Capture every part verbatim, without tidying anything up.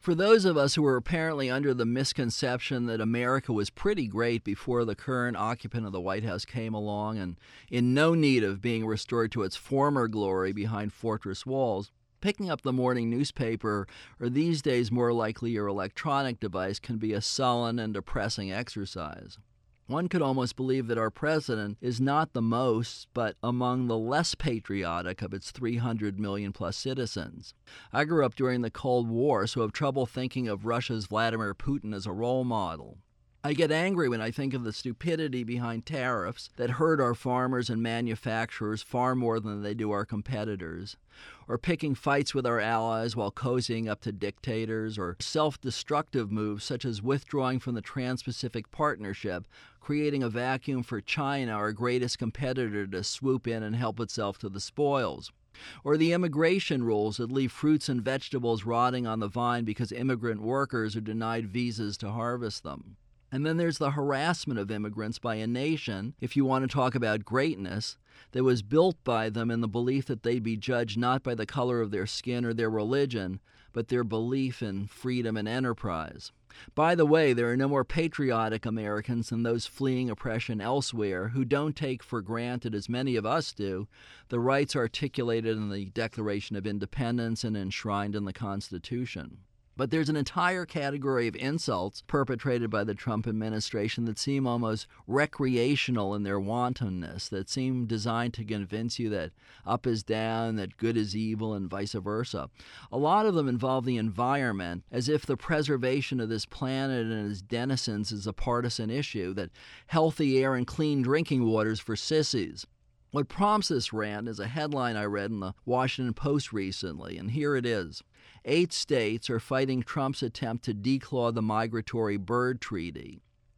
For those of us who were apparently under the misconception that America was pretty great before the current occupant of the White House came along and in no need of being restored to its former glory behind fortress walls, picking up the morning newspaper or these days more likely your electronic device can be a sullen and depressing exercise. One could almost believe that our president is not the most, but among the less patriotic of its three hundred million plus citizens. I grew up during the Cold War, so have trouble thinking of Russia's Vladimir Putin as a role model. I get angry when I think of the stupidity behind tariffs that hurt our farmers and manufacturers far more than they do our competitors, or picking fights with our allies while cozying up to dictators, or self-destructive moves such as withdrawing from the Trans-Pacific Partnership, creating a vacuum for China, our greatest competitor, to swoop in and help itself to the spoils. Or the immigration rules that leave fruits and vegetables rotting on the vine because immigrant workers are denied visas to harvest them. And then there's the harassment of immigrants by a nation, if you want to talk about greatness, that was built by them in the belief that they'd be judged not by the color of their skin or their religion, but their belief in freedom and enterprise. By the way, there are no more patriotic Americans than those fleeing oppression elsewhere who don't take for granted, as many of us do, the rights articulated in the Declaration of Independence and enshrined in the Constitution. But there's an entire category of insults perpetrated by the Trump administration that seem almost recreational in their wantonness, that seem designed to convince you that up is down, that good is evil, and vice versa. A lot of them involve the environment, as if the preservation of this planet and its denizens is a partisan issue, that healthy air and clean drinking water is for sissies. What prompts this rant is a headline I read in the Washington Post recently, and here it is. Eight states are fighting Trump's attempt to declaw the Migratory Bird Treaty.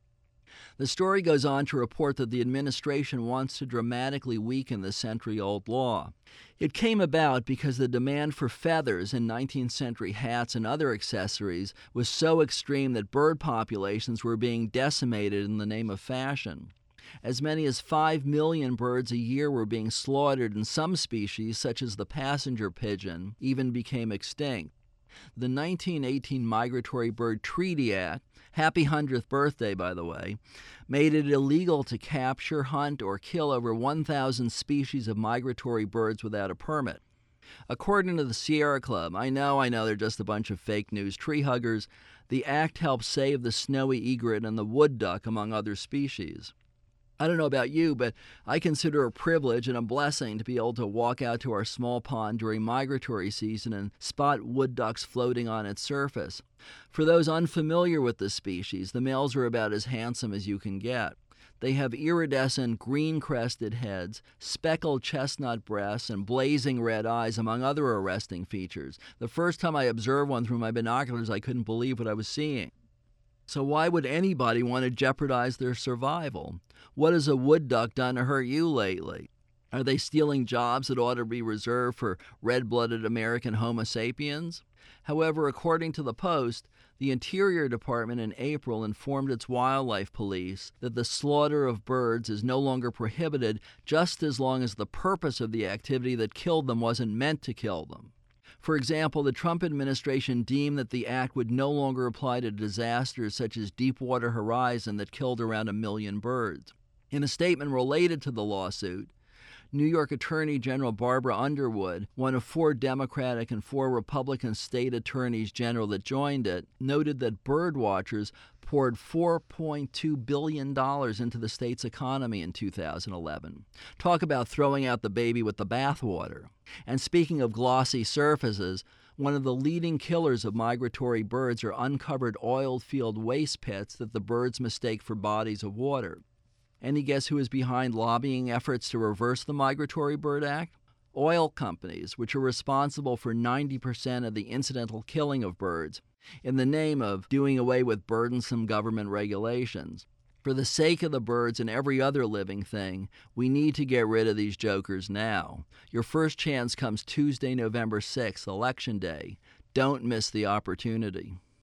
The story goes on to report that the administration wants to dramatically weaken the century-old law. It came about because the demand for feathers in nineteenth century hats and other accessories was so extreme that bird populations were being decimated in the name of fashion. As many as five million birds a year were being slaughtered, and some species, such as the passenger pigeon, even became extinct. The nineteen eighteen Migratory Bird Treaty Act, happy hundredth birthday, by the way, made it illegal to capture, hunt, or kill over one thousand species of migratory birds without a permit. According to the Sierra Club, I know, I know they're just a bunch of fake news tree huggers, the act helps save the snowy egret and the wood duck, among other species. I don't know about you, but I consider it a privilege and a blessing to be able to walk out to our small pond during migratory season and spot wood ducks floating on its surface. For those unfamiliar with the species, the males are about as handsome as you can get. They have iridescent green-crested heads, speckled chestnut breasts, and blazing red eyes, among other arresting features. The first time I observed one through my binoculars, I couldn't believe what I was seeing. So why would anybody want to jeopardize their survival? What has a wood duck done to hurt you lately? Are they stealing jobs that ought to be reserved for red-blooded American Homo sapiens? However, according to the Post, the Interior Department in April informed its wildlife police that the slaughter of birds is no longer prohibited just as long as the purpose of the activity that killed them wasn't meant to kill them. For example, the Trump administration deemed that the act would no longer apply to disasters such as Deepwater Horizon that killed around a million birds. In a statement related to the lawsuit, New York Attorney General Barbara Underwood, one of four Democratic and four Republican state attorneys general that joined it, noted that bird watchers poured four point two billion dollars into the state's economy in two thousand eleven. Talk about throwing out the baby with the bathwater. And speaking of glossy surfaces, one of the leading killers of migratory birds are uncovered oil field waste pits that the birds mistake for bodies of water. Any guess who is behind lobbying efforts to reverse the Migratory Bird Act? Oil companies, which are responsible for ninety percent of the incidental killing of birds, in the name of doing away with burdensome government regulations. For the sake of the birds and every other living thing, we need to get rid of these jokers now. Your first chance comes Tuesday, November sixth, Election Day. Don't miss the opportunity.